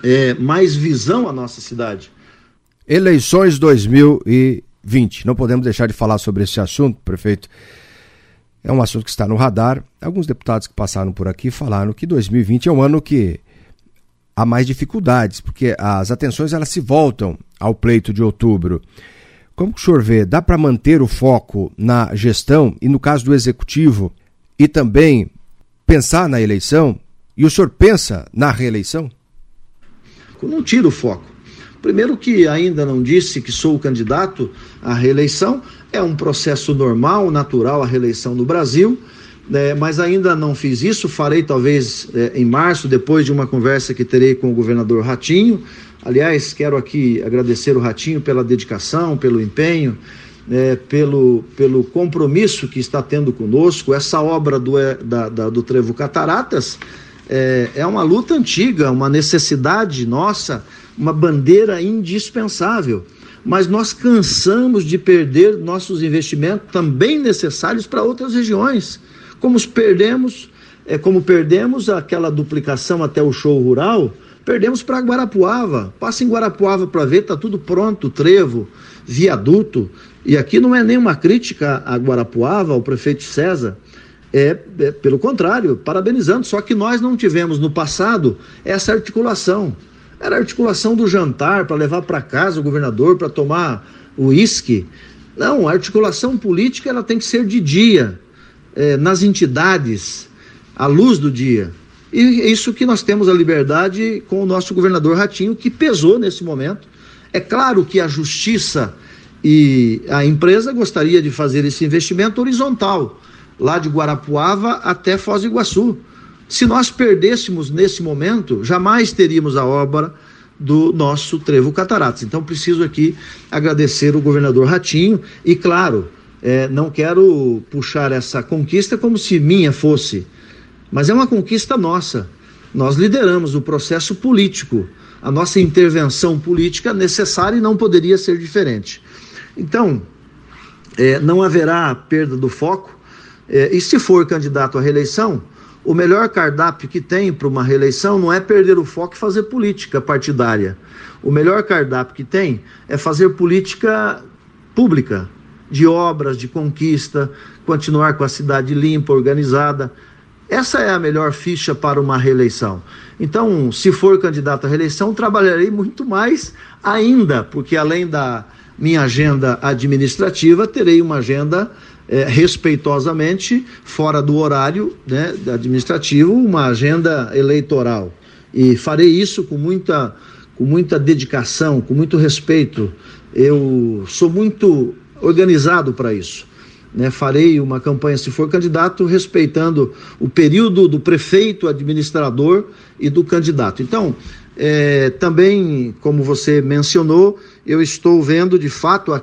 mais visão à nossa cidade. Eleições 2020. Não podemos deixar de falar sobre esse assunto, prefeito. É um assunto que está no radar. Alguns deputados que passaram por aqui falaram que 2020 é um ano que há mais dificuldades, porque as atenções elas se voltam ao pleito de outubro. Como que o senhor vê? Dá para manter o foco na gestão e no caso do executivo e também pensar na eleição? E o senhor pensa na reeleição? Não tiro o foco. Primeiro que ainda não disse que sou o candidato à reeleição, é um processo normal, natural a reeleição no Brasil, mas ainda não fiz isso, farei talvez em março, depois de uma conversa que terei com o governador Ratinho. Aliás, quero aqui agradecer o Ratinho pela dedicação, pelo empenho, pelo compromisso que está tendo conosco. Essa obra do Trevo Cataratas é uma luta antiga, uma necessidade nossa, uma bandeira indispensável. Mas nós cansamos de perder nossos investimentos também necessários para outras regiões. Como perdemos aquela duplicação até o show rural, perdemos para Guarapuava. Passa em Guarapuava para ver, está tudo pronto, trevo, viaduto. E aqui não é nenhuma crítica a Guarapuava, ao prefeito César. Pelo contrário, parabenizando. Só que nós não tivemos no passado essa articulação. Era a articulação do jantar para levar para casa o governador para tomar uísque. Não, a articulação política ela tem que ser de dia, nas entidades, à luz do dia. E é isso que nós temos a liberdade com o nosso governador Ratinho, que pesou nesse momento. É claro que a justiça e a empresa gostaria de fazer esse investimento horizontal, lá de Guarapuava até Foz do Iguaçu. Se nós perdêssemos nesse momento, jamais teríamos a obra do nosso Trevo Cataratas. Então, preciso aqui agradecer o governador Ratinho e, claro, não quero puxar essa conquista como se minha fosse, mas é uma conquista nossa. Nós lideramos o processo político, a nossa intervenção política necessária e não poderia ser diferente. Então, não haverá perda do foco, e se for candidato à reeleição, o melhor cardápio que tem para uma reeleição não é perder o foco e fazer política partidária. O melhor cardápio que tem é fazer política pública, de obras, de conquista, continuar com a cidade limpa, organizada. Essa é a melhor ficha para uma reeleição. Então, se for candidato à reeleição, trabalharei muito mais ainda, porque além da minha agenda administrativa, terei uma agenda respeitosamente fora do horário, né, administrativo, uma agenda eleitoral. E farei isso com muita dedicação, com muito respeito. Eu sou muito organizado para isso. Farei uma campanha, se for candidato, respeitando o período do prefeito, administrador e do candidato. Então, também, como você mencionou, eu estou vendo de fato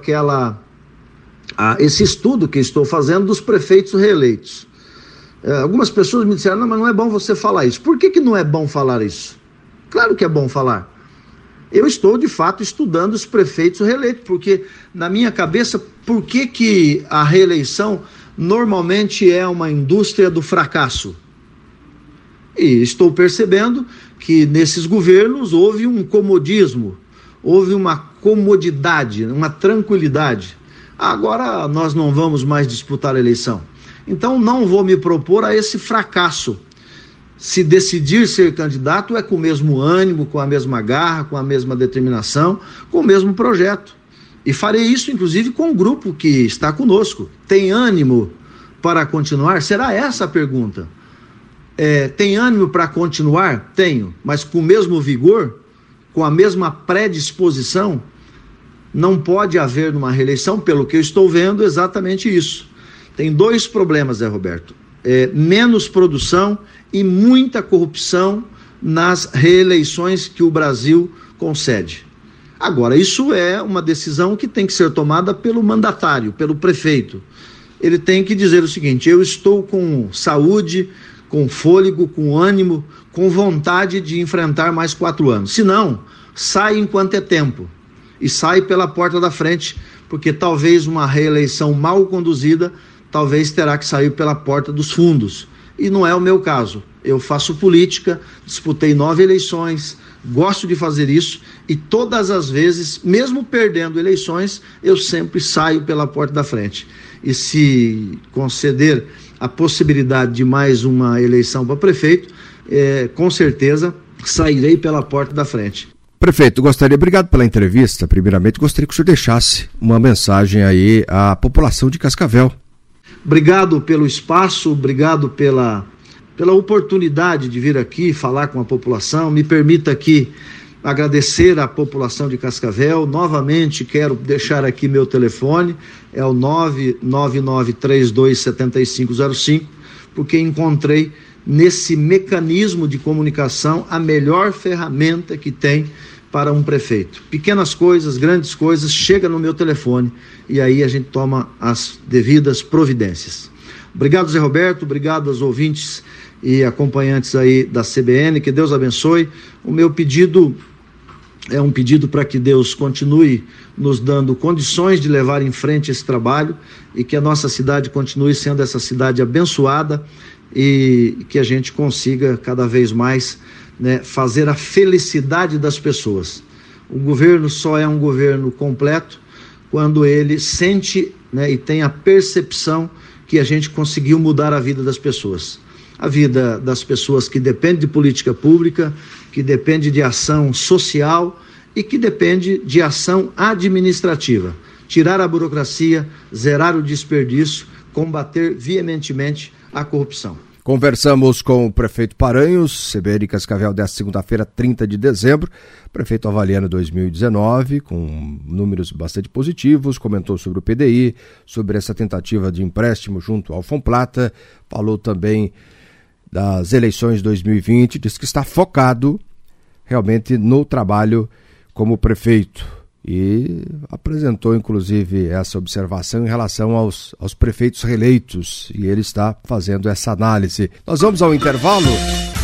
esse estudo que estou fazendo dos prefeitos reeleitos. Algumas pessoas me disseram, não, mas não é bom você falar isso. Por que não é bom falar isso? Claro que é bom falar. Eu estou, de fato, estudando os prefeitos reeleitos, porque, na minha cabeça, por que a reeleição normalmente é uma indústria do fracasso? E estou percebendo que, nesses governos, houve um comodismo, houve uma comodidade, uma tranquilidade. Agora nós não vamos mais disputar a eleição. Então, não vou me propor a esse fracasso. Se decidir ser candidato é com o mesmo ânimo, com a mesma garra, com a mesma determinação, com o mesmo projeto. E farei isso, inclusive, com o grupo que está conosco. Tem ânimo para continuar? Será essa a pergunta? Tem ânimo para continuar? Tenho, mas com o mesmo vigor, com a mesma predisposição? Não pode haver numa reeleição, pelo que eu estou vendo, exatamente isso. Tem dois problemas, Zé Roberto. Menos produção e muita corrupção nas reeleições que o Brasil concede. Agora, isso é uma decisão que tem que ser tomada pelo mandatário, pelo prefeito. Ele tem que dizer o seguinte: eu estou com saúde, com fôlego, com ânimo, com vontade de enfrentar mais 4 anos. Se não, sai enquanto é tempo. E sai pela porta da frente, porque talvez uma reeleição mal conduzida, talvez terá que sair pela porta dos fundos. E não é o meu caso. Eu faço política, disputei 9 eleições, gosto de fazer isso e todas as vezes, mesmo perdendo eleições, eu sempre saio pela porta da frente. E se conceder a possibilidade de mais uma eleição para prefeito, com certeza sairei pela porta da frente. Prefeito, obrigado pela entrevista. Primeiramente, gostaria que o senhor deixasse uma mensagem aí à população de Cascavel. Obrigado pelo espaço, obrigado pela oportunidade de vir aqui falar com a população. Me permita aqui agradecer à população de Cascavel. Novamente quero deixar aqui meu telefone, é o 999327505, porque encontrei nesse mecanismo de comunicação a melhor ferramenta que tem para um prefeito. Pequenas coisas, grandes coisas, chega no meu telefone e aí a gente toma as devidas providências. Obrigado, Zé Roberto, obrigado aos ouvintes e acompanhantes aí da CBN, que Deus abençoe. O meu pedido é um pedido para que Deus continue nos dando condições de levar em frente esse trabalho e que a nossa cidade continue sendo essa cidade abençoada e que a gente consiga cada vez mais, né, fazer a felicidade das pessoas. O governo só é um governo completo quando ele sente, né, e tem a percepção que a gente conseguiu mudar a vida das pessoas. A vida das pessoas que depende de política pública, que depende de ação social e que depende de ação administrativa. Tirar a burocracia, zerar o desperdício, combater veementemente a corrupção. Conversamos com o prefeito Paranhos, CBN Cascavel, desta segunda-feira, 30 de dezembro. Prefeito avaliando 2019, com números bastante positivos, comentou sobre o PDI, sobre essa tentativa de empréstimo junto ao Fomplata, falou também das eleições de 2020, disse que está focado realmente no trabalho como prefeito. E apresentou, inclusive, essa observação em relação aos prefeitos reeleitos, e ele está fazendo essa análise. Nós vamos ao intervalo.